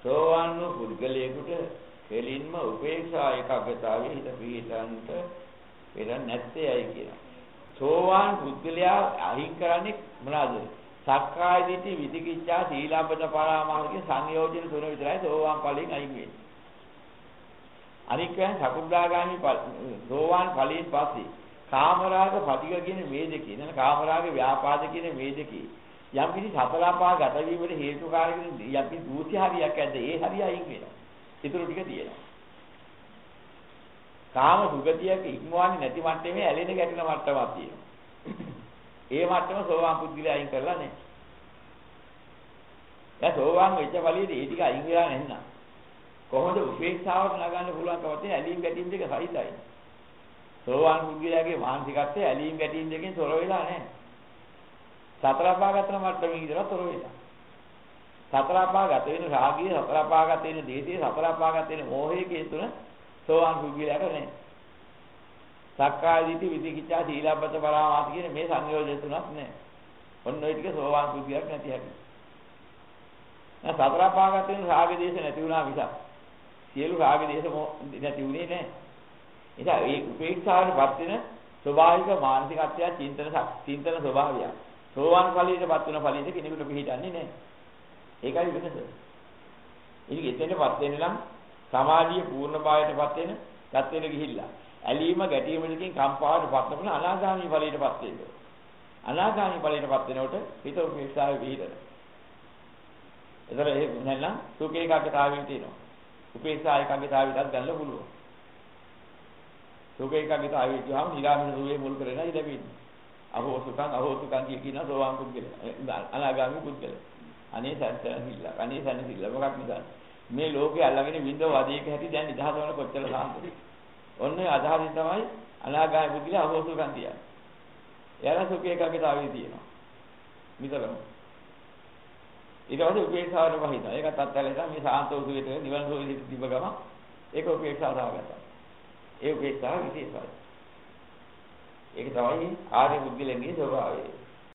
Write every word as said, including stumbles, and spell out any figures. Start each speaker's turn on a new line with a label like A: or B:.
A: සෝවාන් වූ පුද්ගලයෙකුට කෙලින්ම උපේක්ෂා ඒකාග්‍රතාවයේ හිත පිහිටන්ට පෙර නැත්තේයි කියනවා. සෝවාන් පුද්ගලයා අහිං කරන්නේ මොනවාද? සක්කාය දිට්ඨි, විචිකිච්ඡා, සීලබ්බත පරාමාස කියන සංයෝජන තුන විතරයි සෝවාන් ඵලයෙන් අයින් වෙන්නේ. අනික සකුද්දාගාමි සෝවාන් ඵලයෙන් පස්සේ කාමරාග පටිග කියන මේ දෙකේ නේද? කාමරාග ව්‍යාපාද කියන මේ දෙකේ යම් කිසි සතරපා ගත වීමට හේතුකාරක යම් කිසි දූෂ්‍ය හරියක් ඇද්ද? ඒ හරිය අයින් වෙනවා. ඊටු ටික තියෙනවා. කාම සුගතියක ඉක්මවන්නේ නැති මට්ටමේ ඇලෙන ගැටෙන මට්ටමක් තියෙනවා. ඒ මට්ටම සෝවාන් පුද්ගලයා අයින් කරලා නැහැ. දැන් සෝවාන් වෙච්ච ඵලයේදී ඒ ටික අයින් වෙලා නැත්නම් කොහොමද උපේක්ෂාවට නගන්න පුළුවන්කම තියෙන ඇලීම් ගැටීම් දෙක සහිතයි. සෝවාන් පුද්ගලයාගේ මානසිකත්වය ඇලීම් ගැටීම් දෙකෙන් තොර වෙලා නැහැ. සතර අපාගතන මට්ටමේ ඉඳලා තොර වෙලා. සතර අපාගත වෙන රාගය, සතර අපාගත වෙන දේශය, සතර අපාගත වෙන මෝහය කියන තුන සෝවාන් පුද්ගලයාට නැහැ. සක්කාය දිට්ඨි, විචිකිච්ඡා, සීලබ්බත පරාමාස කියන මේ සංයෝජන තුනක් නැහැ. ඔන්න ඔය ටික සෝවාන් පුද්ගලයාට නැති හැටි. නැහ සතර අපාගත වෙන රාග දේශ නැති වුණා මිසක් සියලු රාග දේශ නැති වුණේ නැහැ. එදා ඒ උපේක්ෂාවටපත් වෙන ස්වභාවික මානසිකත්වය, චින්තන චින්තන ස්වභාවය සෝවාන් ඵලයටපත් වෙන ඵලයේදී කෙනෙකුට පිළිහිටන්නේ නැහැ. ඒකයි වෙනස. ඉතින් එතෙන්ටපත් වෙන්න නම් සමාධිය පූර්ණ භාවයටපත් වෙන தත්වෙට ගිහිල්ලා ඇලීම ගැටීම දෙකෙන් කම්පාවටපත් වෙන අනාගාමී ඵලයටපත් වෙන්න. අනාගාමී ඵලයටපත් වෙනකොට හිත උපේක්ෂාවේ පිහිටන. ඒතර ඒ නැත්නම් සුඛ ඒකාග්‍රතාවයෙන් තියෙනවා. උපේක්ෂා ඒකාග්‍රතාවයටත් ගන්න පුළුවන්. සුඛ ඒකාග්‍රතාවය කියවම නිරාමිෂ සුවේ මුල් කරගෙන ඉඳපින්නේ. අහෝ සුඛං අහෝ සුඛං කියන සෝවාන් පුද්ගලයා. අනාගාමී පුද්ගලයා. අනේ සැනසෙල්ල. අනේ සැනසෙල්ල මොකක් නිසාද? මේ ලෝකේ අල්ලගෙන විඳව වදේක හැටි දැන් නිදහස වන කොච්චර සාන්තද? ඔන්න ඒ අදහසින් තමයි අනාගාමී පුද්ගලයා අහෝ සුඛං කියන්නේ. එයාලා සුඛ ඒකාග්‍රතාවය තියෙනවා. විතරම. ඊට පස්සේ උපේක්ෂාවට වහිනවා. ඒකත් අත්හැරලා මේ සාන්ත උසුවිත නිවන සෝවිත තිබ්බ ගම ඒක උපේක්ෂාවට ආගත්තා. ඒ උපේක්ෂාව විශේෂයි. ඒක තමයි ආර්ය බුද්ධිලෙන්ගේ ස්වභාවය.